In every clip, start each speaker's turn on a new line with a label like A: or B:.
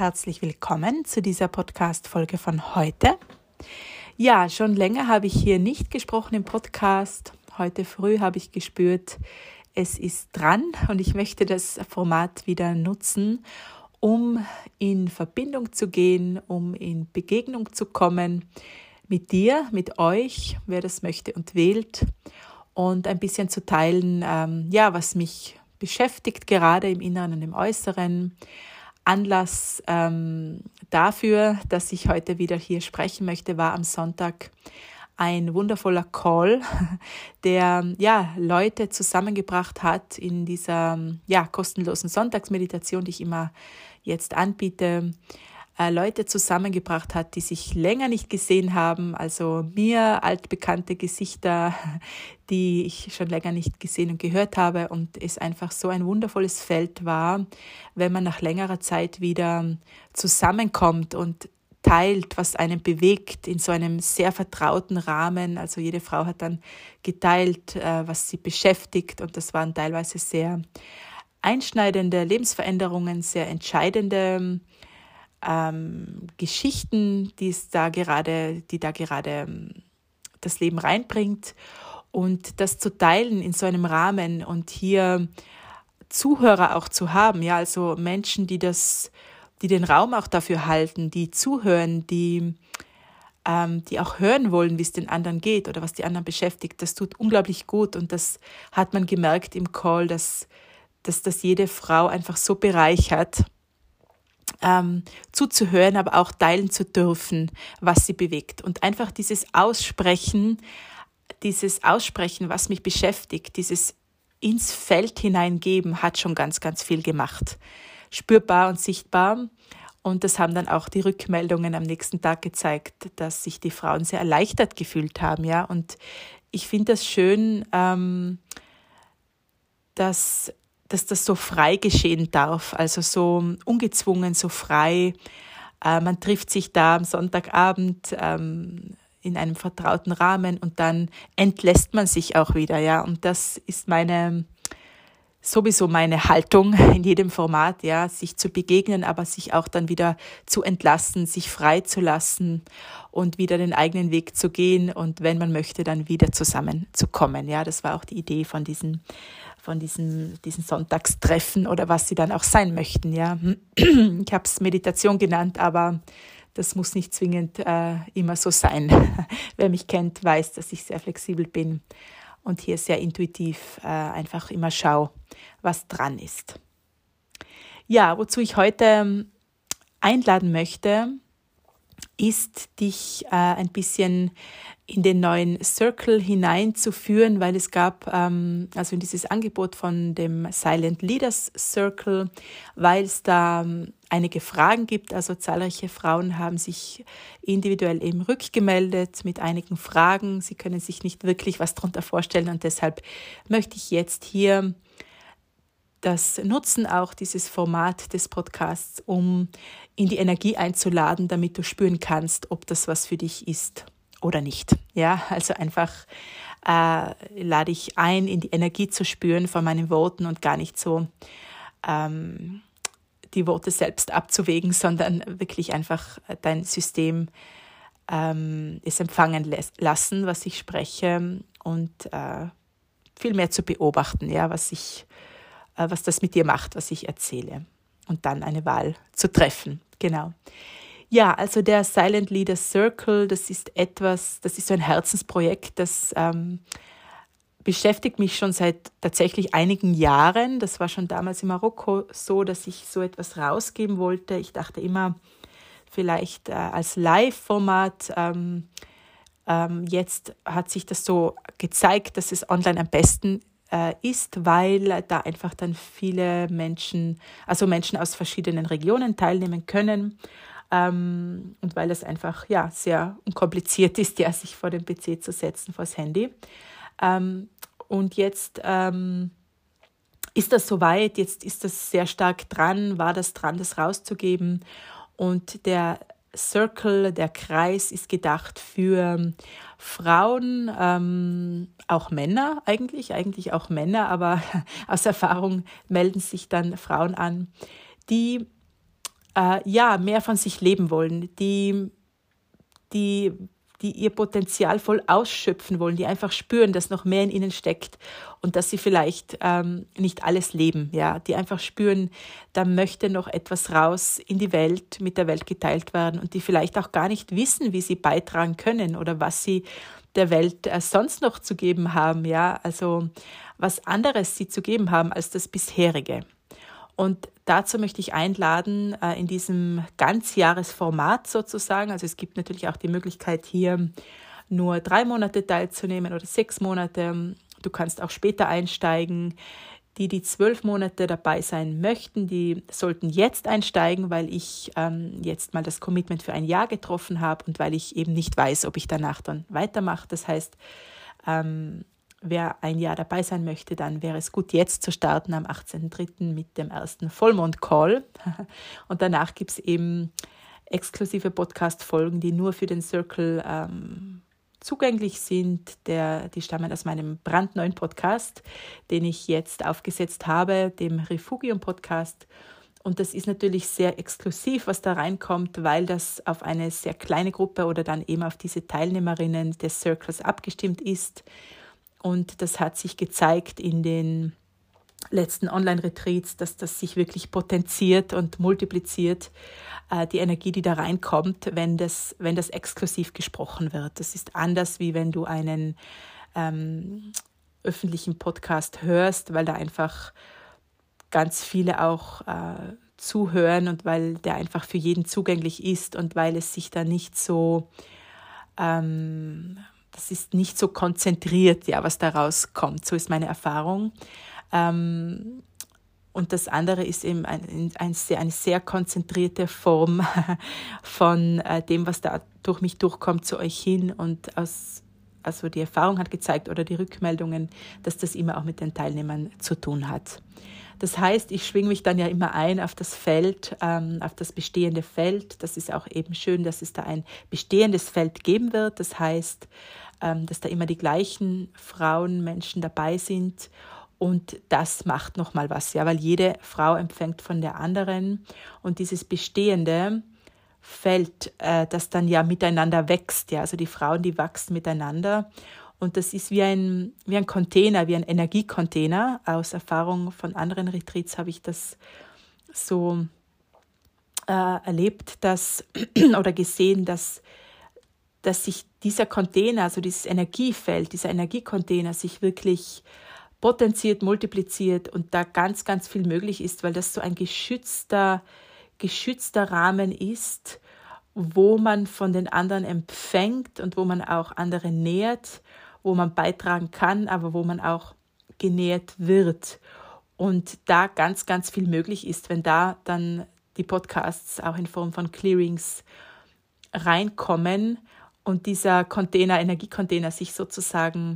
A: herzlich willkommen zu dieser Podcast-Folge von heute. Ja, schon länger habe ich hier nicht gesprochen im Podcast. Heute früh habe ich gespürt, es ist dran und ich möchte das Format wieder nutzen, um in Verbindung zu gehen, um in Begegnung zu kommen mit dir, mit euch, wer das möchte und wählt, und ein bisschen zu teilen, was mich beschäftigt, gerade im Inneren und im Äußeren. Anlass dafür, dass ich heute wieder hier sprechen möchte, war am Sonntag ein wundervoller Call, der Leute zusammengebracht hat in dieser kostenlosen Sonntagsmeditation, die ich immer jetzt anbiete. Leute zusammengebracht hat, die sich länger nicht gesehen haben, also mir altbekannte Gesichter, die ich schon länger nicht gesehen und gehört habe, und es einfach so ein wundervolles Feld war, wenn man nach längerer Zeit wieder zusammenkommt und teilt, was einen bewegt, in so einem sehr vertrauten Rahmen. Also jede Frau hat dann geteilt, was sie beschäftigt, und das waren teilweise sehr einschneidende Lebensveränderungen, sehr entscheidende Geschichten, die da gerade das Leben reinbringt, und das zu teilen in so einem Rahmen und hier Zuhörer auch zu haben, also Menschen, die den Raum auch dafür halten, die zuhören, die auch hören wollen, wie es den anderen geht oder was die anderen beschäftigt. Das tut unglaublich gut, und das hat man gemerkt im Call, dass das jede Frau einfach so bereichert, zuzuhören, aber auch teilen zu dürfen, was sie bewegt. Und einfach dieses Aussprechen, was mich beschäftigt, dieses ins Feld hineingeben, hat schon ganz, ganz viel gemacht. Spürbar und sichtbar. Und das haben dann auch die Rückmeldungen am nächsten Tag gezeigt, dass sich die Frauen sehr erleichtert gefühlt haben. Ja? Und ich finde das schön, dass das so frei geschehen darf, also so ungezwungen, so frei. Man trifft sich da am Sonntagabend in einem vertrauten Rahmen, und dann entlässt man sich auch wieder. Ja? Und das ist sowieso meine Haltung in jedem Format, sich zu begegnen, aber sich auch dann wieder zu entlassen, sich frei zu lassen und wieder den eigenen Weg zu gehen und, wenn man möchte, dann wieder zusammenzukommen. Ja, das war auch die Idee von diesen Sonntagstreffen oder was sie dann auch sein möchten. Ja, ich habe es Meditation genannt, aber das muss nicht zwingend immer so sein. Wer mich kennt, weiß, dass ich sehr flexibel bin und hier sehr intuitiv einfach immer schaue, was dran ist. Ja, wozu ich heute einladen möchte, ist, dich ein bisschen in den neuen Circle hineinzuführen, weil es gab also in dieses Angebot von dem Silent Leaders Circle, weil es da einige Fragen gibt. Also zahlreiche Frauen haben sich individuell eben rückgemeldet mit einigen Fragen. Sie können sich nicht wirklich was darunter vorstellen, und deshalb möchte ich jetzt hier das nutzen, auch dieses Format des Podcasts, um in die Energie einzuladen, damit du spüren kannst, ob das was für dich ist oder nicht. Ja, also einfach lade ich ein, in die Energie zu spüren von meinen Worten und gar nicht so die Worte selbst abzuwägen, sondern wirklich einfach dein System es empfangen lassen, was ich spreche, und viel mehr zu beobachten, was das mit dir macht, was ich erzähle, und dann eine Wahl zu treffen. Genau. Ja, also der Silent Leader Circle, das ist so ein Herzensprojekt, das beschäftigt mich schon seit tatsächlich einigen Jahren. Das war schon damals in Marokko so, dass ich so etwas rausgeben wollte. Ich dachte immer, vielleicht als Live-Format. Jetzt hat sich das so gezeigt, dass es online am besten ist, weil da einfach dann viele Menschen aus verschiedenen Regionen teilnehmen können, und weil es einfach sehr unkompliziert ist, sich vor den PC zu setzen, vor das Handy. Und jetzt ist das soweit, jetzt ist das sehr stark war das dran, das rauszugeben, und der Circle, der Kreis, ist gedacht für Frauen, auch Männer eigentlich auch Männer, aber aus Erfahrung melden sich dann Frauen an, die mehr von sich leben wollen, die ihr Potenzial voll ausschöpfen wollen, die einfach spüren, dass noch mehr in ihnen steckt und dass sie vielleicht nicht alles leben, ja, die einfach spüren, da möchte noch etwas raus in die Welt, mit der Welt geteilt werden und die vielleicht auch gar nicht wissen, wie sie beitragen können oder was sie der Welt sonst noch zu geben haben, ja, also was anderes sie zu geben haben als das bisherige. Und dazu möchte ich einladen, in diesem Ganzjahresformat sozusagen. Also es gibt natürlich auch die Möglichkeit, hier nur 3 Monate teilzunehmen oder 6 Monate. Du kannst auch später einsteigen. Die 12 Monate dabei sein möchten, die sollten jetzt einsteigen, weil ich jetzt mal das Commitment für ein Jahr getroffen habe und weil ich eben nicht weiß, ob ich danach dann weitermache. Das heißt, wer ein Jahr dabei sein möchte, dann wäre es gut, jetzt zu starten am 18.03. mit dem ersten Vollmond-Call. Und danach gibt es eben exklusive Podcast-Folgen, die nur für den Circle zugänglich sind. Die stammen aus meinem brandneuen Podcast, den ich jetzt aufgesetzt habe, dem Refugium-Podcast. Und das ist natürlich sehr exklusiv, was da reinkommt, weil das auf eine sehr kleine Gruppe oder dann eben auf diese Teilnehmerinnen des Circles abgestimmt ist. Und das hat sich gezeigt in den letzten Online-Retreats, dass das sich wirklich potenziert und multipliziert, die Energie, die da reinkommt, wenn das exklusiv gesprochen wird. Das ist anders, wie wenn du einen öffentlichen Podcast hörst, weil da einfach ganz viele auch zuhören und weil der einfach für jeden zugänglich ist und weil es sich da nicht so das ist nicht so konzentriert, ja, was da rauskommt. So ist meine Erfahrung. Und das andere ist eben eine sehr konzentrierte Form von dem, was da durch mich durchkommt, zu euch hin. Und also die Erfahrung hat gezeigt oder die Rückmeldungen, dass das immer auch mit den Teilnehmern zu tun hat. Das heißt, ich schwinge mich dann ja immer ein auf das Feld, auf das bestehende Feld. Das ist auch eben schön, dass es da ein bestehendes Feld geben wird. Das heißt, dass da immer die gleichen Frauen, Menschen dabei sind. Und das macht nochmal was, ja, weil jede Frau empfängt von der anderen. Und dieses bestehende Feld, das dann ja miteinander wächst, ja, also die Frauen, die wachsen miteinander. Und das ist wie ein Container, wie ein Energiecontainer. Aus Erfahrung von anderen Retreats habe ich das so erlebt, oder gesehen, dass sich dieser Container, also dieses Energiefeld, dieser Energiecontainer sich wirklich potenziert, multipliziert und da ganz, ganz viel möglich ist, weil das so ein geschützter Rahmen ist, wo man von den anderen empfängt und wo man auch andere nährt, wo man beitragen kann, aber wo man auch genährt wird. Und da ganz, ganz viel möglich ist, wenn da dann die Podcasts auch in Form von Clearings reinkommen und dieser Energiecontainer sich sozusagen,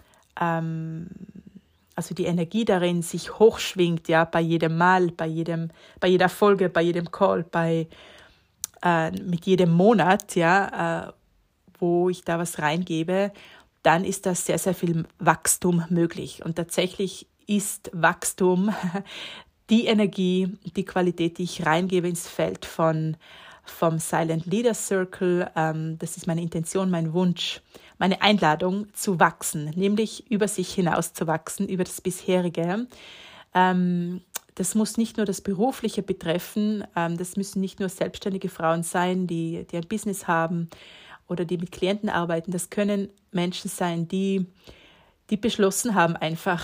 A: also die Energie darin sich hochschwingt, ja, bei jedem Mal, bei jeder Folge, bei jedem Call, mit jedem Monat, ja, wo ich da was reingebe, dann ist da sehr, sehr viel Wachstum möglich. Und tatsächlich ist Wachstum die Energie, die Qualität, die ich reingebe ins Feld vom Silent Leader Circle. Das ist meine Intention, mein Wunsch, meine Einladung zu wachsen, nämlich über sich hinaus zu wachsen, über das bisherige. Das muss nicht nur das Berufliche betreffen, das müssen nicht nur selbstständige Frauen sein, die ein Business haben oder die mit Klienten arbeiten. Das können Menschen sein, die beschlossen haben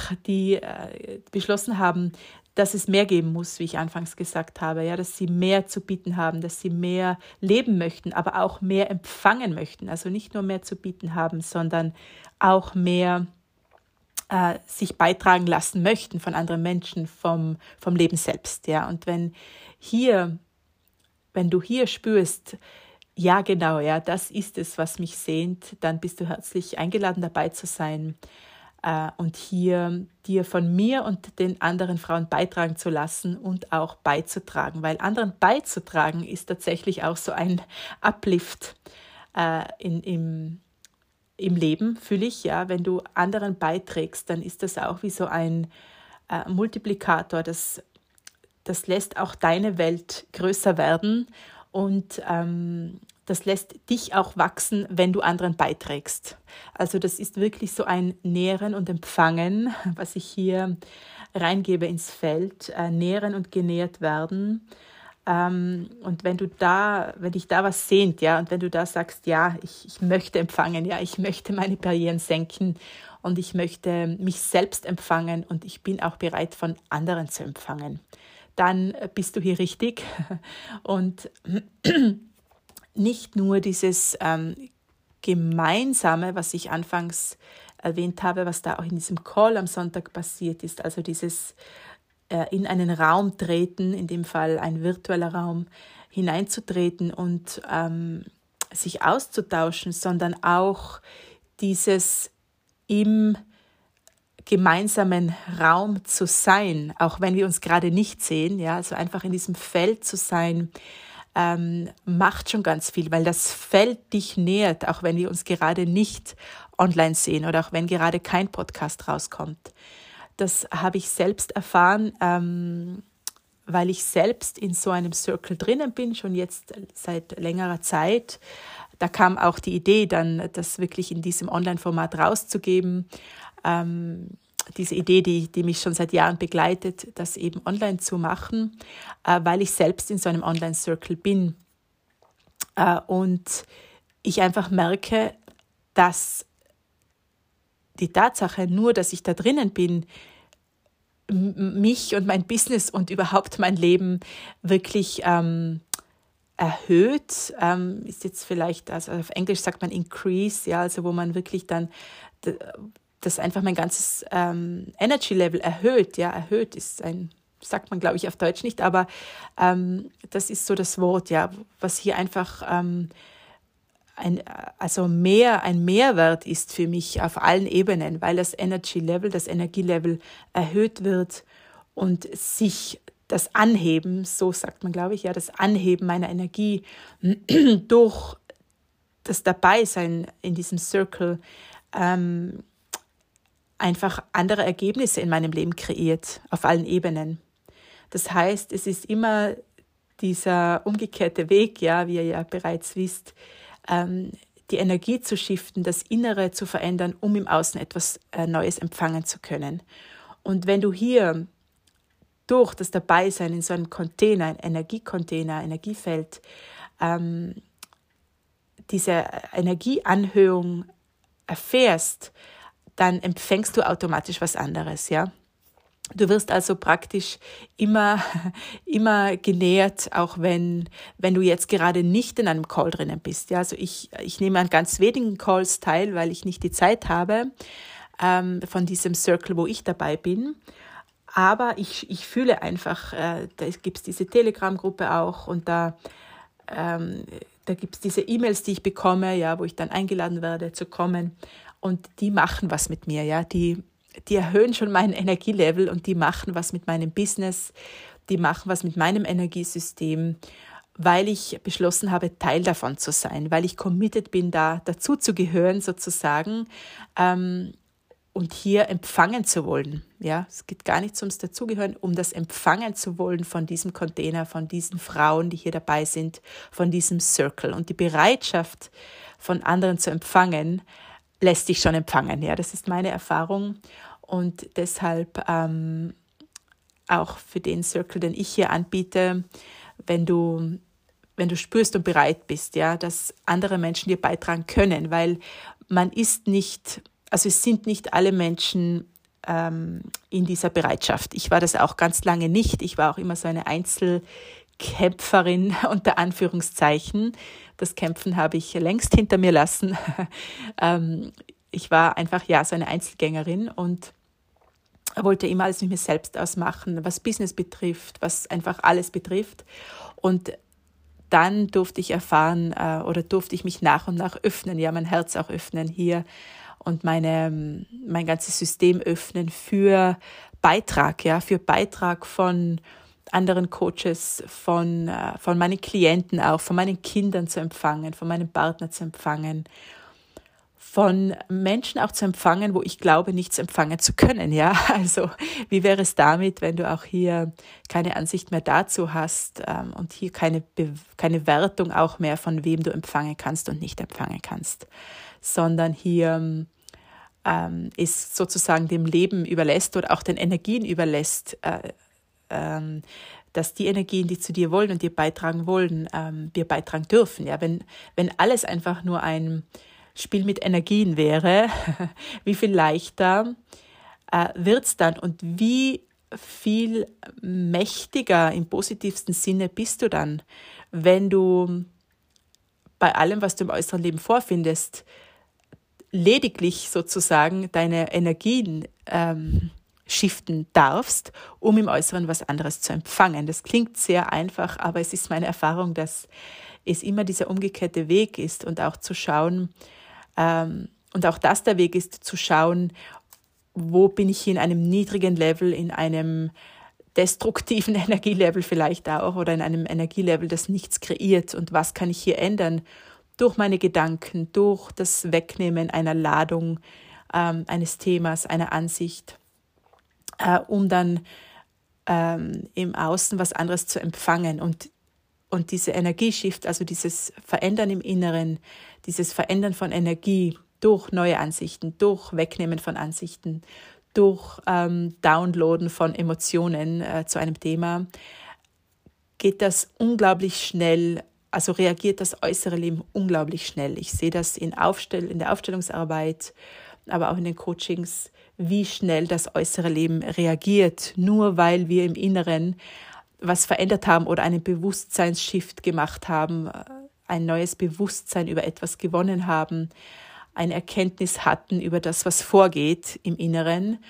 A: dass es mehr geben muss, wie ich anfangs gesagt habe, ja, dass sie mehr zu bieten haben, dass sie mehr leben möchten, aber auch mehr empfangen möchten. Also nicht nur mehr zu bieten haben, sondern auch mehr sich beitragen lassen möchten von anderen Menschen, vom Leben selbst. Ja. Und wenn du hier spürst, ja genau, ja, das ist es, was mich sehnt, dann bist du herzlich eingeladen, dabei zu sein und hier dir von mir und den anderen Frauen beitragen zu lassen und auch beizutragen, weil anderen beizutragen ist tatsächlich auch so ein Uplift im Leben, fühle ich, ja, wenn du anderen beiträgst, dann ist das auch wie so ein Multiplikator, das das lässt auch deine Welt größer werden und das lässt dich auch wachsen, wenn du anderen beiträgst. Also das ist wirklich so ein Nähren und Empfangen, was ich hier reingebe ins Feld, nähren und genährt werden. Und wenn dich da was sehnt, ja, und wenn du da sagst, ja, ich möchte empfangen, ja, ich möchte meine Barrieren senken und ich möchte mich selbst empfangen und ich bin auch bereit, von anderen zu empfangen, dann bist du hier richtig. Und nicht nur dieses Gemeinsame, was ich anfangs erwähnt habe, was da auch in diesem Call am Sonntag passiert ist, also dieses in einen Raum treten, in dem Fall ein virtueller Raum, hineinzutreten und sich auszutauschen, sondern auch dieses im gemeinsamen Raum zu sein, auch wenn wir uns gerade nicht sehen, ja, also einfach in diesem Feld zu sein, macht schon ganz viel, weil das Feld dich nährt, auch wenn wir uns gerade nicht online sehen oder auch wenn gerade kein Podcast rauskommt. Das habe ich selbst erfahren, weil ich selbst in so einem Circle drinnen bin, schon jetzt seit längerer Zeit. Da kam auch die Idee, dann das wirklich in diesem Online-Format rauszugeben. Diese Idee, die mich schon seit Jahren begleitet, das eben online zu machen, weil ich selbst in so einem Online-Circle bin. Und ich einfach merke, dass die Tatsache nur, dass ich da drinnen bin, mich und mein Business und überhaupt mein Leben wirklich erhöht, ist jetzt vielleicht, also auf Englisch sagt man increase, ja, also wo man wirklich dann das einfach mein ganzes Energy Level erhöht, ja, erhöht ist sagt man glaube ich auf Deutsch nicht, aber das ist so das Wort, ja, was hier einfach ein Mehrwert ist für mich auf allen Ebenen, weil das Energielevel erhöht wird und sich das Anheben, so sagt man, glaube ich, ja, das Anheben meiner Energie durch das Dabeisein in diesem Circle einfach andere Ergebnisse in meinem Leben kreiert, auf allen Ebenen. Das heißt, es ist immer dieser umgekehrte Weg, ja, wie ihr ja bereits wisst, die Energie zu shiften, das Innere zu verändern, um im Außen etwas Neues empfangen zu können. Und wenn du hier durch das Dabeisein in so einem Container, ein Energiecontainer, Energiefeld, diese Energieanhöhung erfährst, dann empfängst du automatisch was anderes, ja. Du wirst also praktisch immer genährt, auch wenn du jetzt gerade nicht in einem Call drinnen bist. Ja, also ich nehme an ganz wenigen Calls teil, weil ich nicht die Zeit habe von diesem Circle, wo ich dabei bin. Aber ich fühle einfach, da gibt es diese Telegram-Gruppe auch und da gibt es diese E-Mails, die ich bekomme, ja, wo ich dann eingeladen werde zu kommen. Und die machen was mit mir, ja, die erhöhen schon mein Energielevel und die machen was mit meinem Business, die machen was mit meinem Energiesystem, weil ich beschlossen habe, Teil davon zu sein, weil ich committed bin, dazu zu gehören sozusagen und hier empfangen zu wollen. Ja, es geht gar nicht ums Dazugehören, um das empfangen zu wollen von diesem Container, von diesen Frauen, die hier dabei sind, von diesem Circle. Und die Bereitschaft von anderen zu empfangen, lässt dich schon empfangen. Ja, das ist meine Erfahrung und deshalb auch für den Circle, den ich hier anbiete, wenn du spürst und bereit bist, ja, dass andere Menschen dir beitragen können, weil es sind nicht alle Menschen in dieser Bereitschaft. Ich war das auch ganz lange nicht. Ich war auch immer so eine Einzelkämpferin unter Anführungszeichen. Das Kämpfen habe ich längst hinter mir lassen. Ich war einfach so eine Einzelgängerin und wollte immer alles mit mir selbst ausmachen, was Business betrifft, was einfach alles betrifft. Und dann durfte ich erfahren oder durfte ich mich nach und nach öffnen, ja, mein Herz auch öffnen hier und mein ganzes System öffnen für Beitrag, ja, für Beitrag von anderen Coaches, von meinen Klienten auch, von meinen Kindern zu empfangen, von meinem Partner zu empfangen, von Menschen auch zu empfangen, wo ich glaube, nichts empfangen zu können. Ja, also wie wäre es damit, wenn du auch hier keine Ansicht mehr dazu hast und hier keine Wertung auch mehr von wem du empfangen kannst und nicht empfangen kannst, sondern hier ist sozusagen dem Leben überlässt oder auch den Energien überlässt, dass die Energien, die zu dir wollen und dir beitragen wollen, dir beitragen dürfen. Ja, wenn alles einfach nur ein Spiel mit Energien wäre, wie viel leichter wird es dann und wie viel mächtiger im positivsten Sinne bist du dann, wenn du bei allem, was du im äußeren Leben vorfindest, lediglich sozusagen deine Energien shiften darfst, um im Äußeren was anderes zu empfangen. Das klingt sehr einfach, aber es ist meine Erfahrung, dass es immer dieser umgekehrte Weg ist und auch zu schauen, und auch das der Weg ist, zu schauen, wo bin ich hier in einem niedrigen Level, in einem destruktiven Energielevel vielleicht auch oder in einem Energielevel, das nichts kreiert und was kann ich hier ändern durch meine Gedanken, durch das Wegnehmen einer Ladung, eines Themas, einer Ansicht, um dann im Außen was anderes zu empfangen und diese Energieshift, also dieses Verändern im Inneren, dieses Verändern von Energie durch neue Ansichten, durch Wegnehmen von Ansichten, durch Downloaden von Emotionen zu einem Thema, geht das unglaublich schnell, also reagiert das äußere Leben unglaublich schnell. Ich sehe das in der Aufstellungsarbeit, aber auch in den Coachings, wie schnell das äußere Leben reagiert, nur weil wir im Inneren was verändert haben oder einen Bewusstseinsshift gemacht haben, ein neues Bewusstsein über etwas gewonnen haben, eine Erkenntnis hatten über das, was vorgeht im Inneren.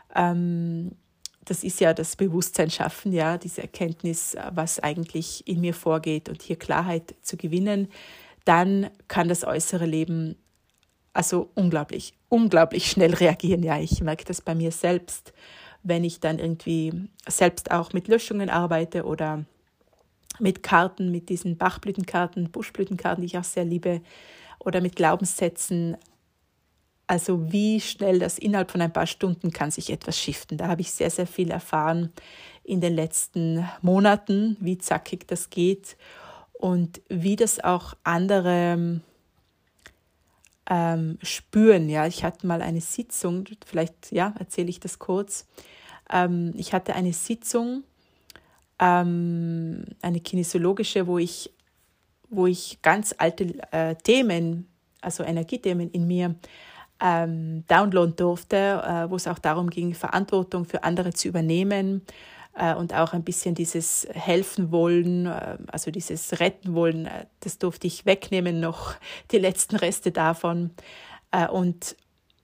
A: Das ist ja das Bewusstsein schaffen, ja, diese Erkenntnis, was eigentlich in mir vorgeht und hier Klarheit zu gewinnen, dann kann das äußere Leben also unglaublich schnell reagieren. Ja, ich merke das bei mir selbst, wenn ich dann irgendwie selbst auch mit Löschungen arbeite oder mit Karten, mit diesen Bachblütenkarten, Buschblütenkarten, die ich auch sehr liebe, oder mit Glaubenssätzen. Also wie schnell das innerhalb von ein paar Stunden kann sich etwas shiften. Da habe ich sehr, sehr viel erfahren in den letzten Monaten, wie zackig das geht und wie das auch andere spüren. Ja, ich hatte mal eine Sitzung, vielleicht erzähle ich das kurz. Ich hatte eine Sitzung, eine kinesiologische, wo ich ganz alte Themen, also Energiethemen in mir downloaden durfte, wo es auch darum ging, Verantwortung für andere zu übernehmen und auch ein bisschen dieses Helfen wollen, also dieses Retten wollen, das durfte ich wegnehmen, noch die letzten Reste davon. Und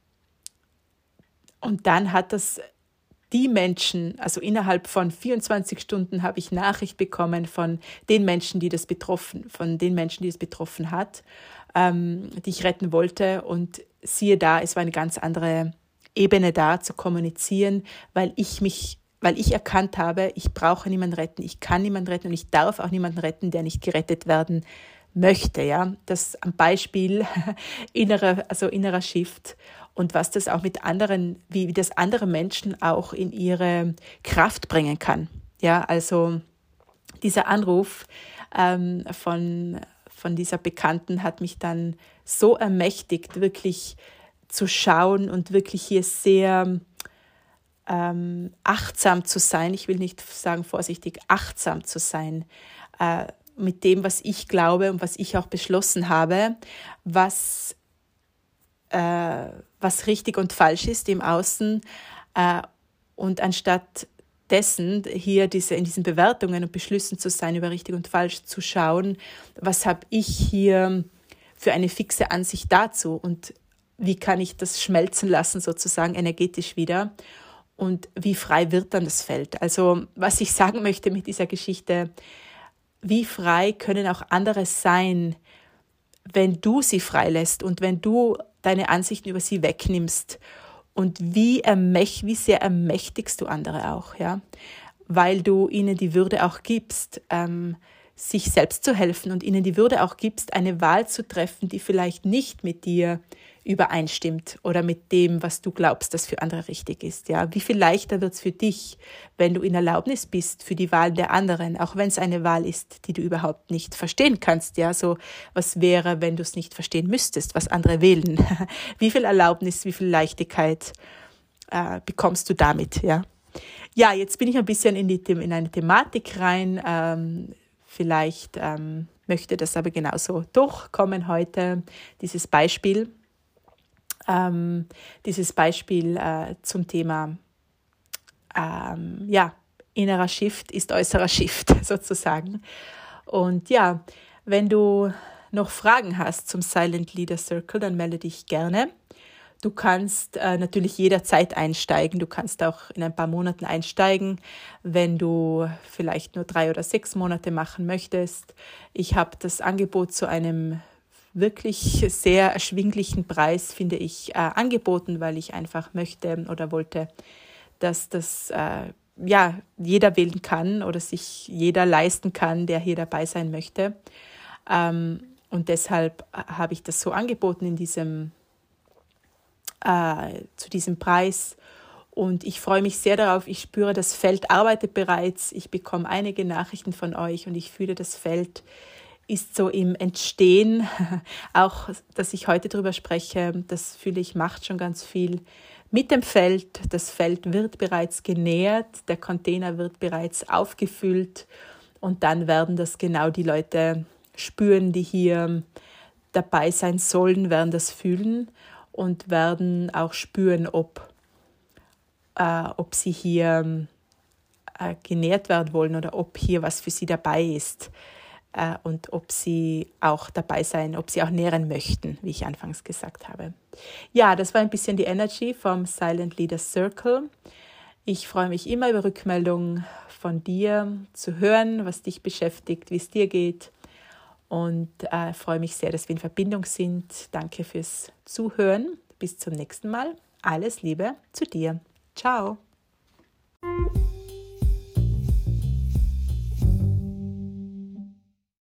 A: dann hat das die Menschen, also innerhalb von 24 Stunden habe ich Nachricht bekommen von den Menschen, die das betroffen hat, die ich retten wollte. Und siehe da, es war eine ganz andere Ebene da zu kommunizieren, weil ich erkannt habe, ich brauche niemanden retten, ich kann niemanden retten und ich darf auch niemanden retten, der nicht gerettet werden möchte. Ja, das am Beispiel innerer Shift. Und was das auch mit anderen, wie das andere Menschen auch in ihre Kraft bringen kann. Ja, also dieser Anruf von dieser Bekannten hat mich dann so ermächtigt, wirklich zu schauen und wirklich hier sehr achtsam zu sein. Ich will nicht sagen vorsichtig, achtsam zu sein mit dem, was ich glaube und was ich auch beschlossen habe, was richtig und falsch ist im Außen und anstatt dessen hier in diesen Bewertungen und Beschlüssen zu sein über richtig und falsch, zu schauen, was habe ich hier für eine fixe Ansicht dazu und wie kann ich das schmelzen lassen sozusagen energetisch wieder und wie frei wird dann das Feld. Also was ich sagen möchte mit dieser Geschichte, wie frei können auch andere sein, wenn du sie freilässt und wenn du deine Ansichten über sie wegnimmst und wie sehr ermächtigst du andere auch, ja, weil du ihnen die Würde auch gibst, sich selbst zu helfen und ihnen die Würde auch gibst, eine Wahl zu treffen, die vielleicht nicht mit dir übereinstimmt oder mit dem, was du glaubst, das für andere richtig ist. Ja? Wie viel leichter wird es für dich, wenn du in Erlaubnis bist für die Wahl der anderen, auch wenn es eine Wahl ist, die du überhaupt nicht verstehen kannst. Ja? So, was wäre, wenn du es nicht verstehen müsstest, was andere wählen? Wie viel Erlaubnis, wie viel Leichtigkeit bekommst du damit? Ja? Ja, jetzt bin ich ein bisschen in eine Thematik rein. Vielleicht möchte das aber genauso durchkommen heute, dieses Beispiel. Zum Thema innerer Shift ist äußerer Shift sozusagen. Und ja, wenn du noch Fragen hast zum Silent Leader Circle, dann melde dich gerne. Du kannst natürlich jederzeit einsteigen. Du kannst auch in ein paar Monaten einsteigen, wenn du vielleicht nur 3 oder 6 Monate machen möchtest. Ich habe das Angebot zu einem wirklich sehr erschwinglichen Preis, finde ich, angeboten, weil ich einfach möchte oder wollte, dass das jeder wählen kann oder sich jeder leisten kann, der hier dabei sein möchte. Und deshalb habe ich das so angeboten zu diesem Preis. Und ich freue mich sehr darauf. Ich spüre, das Feld arbeitet bereits. Ich bekomme einige Nachrichten von euch und ich fühle, das Feld ist so im Entstehen. Auch, dass ich heute darüber spreche, das fühle ich, macht schon ganz viel mit dem Feld. Das Feld wird bereits genährt, der Container wird bereits aufgefüllt und dann werden das genau die Leute spüren, die hier dabei sein sollen, werden das fühlen und werden auch spüren, ob sie hier genährt werden wollen oder ob hier was für sie dabei ist und ob sie auch dabei sein, ob sie auch nähren möchten, wie ich anfangs gesagt habe. Ja, das war ein bisschen die Energy vom Silent Leader Circle. Ich freue mich immer über Rückmeldungen von dir, zu hören, was dich beschäftigt, wie es dir geht. Und freue mich sehr, dass wir in Verbindung sind. Danke fürs Zuhören. Bis zum nächsten Mal. Alles Liebe zu dir. Ciao.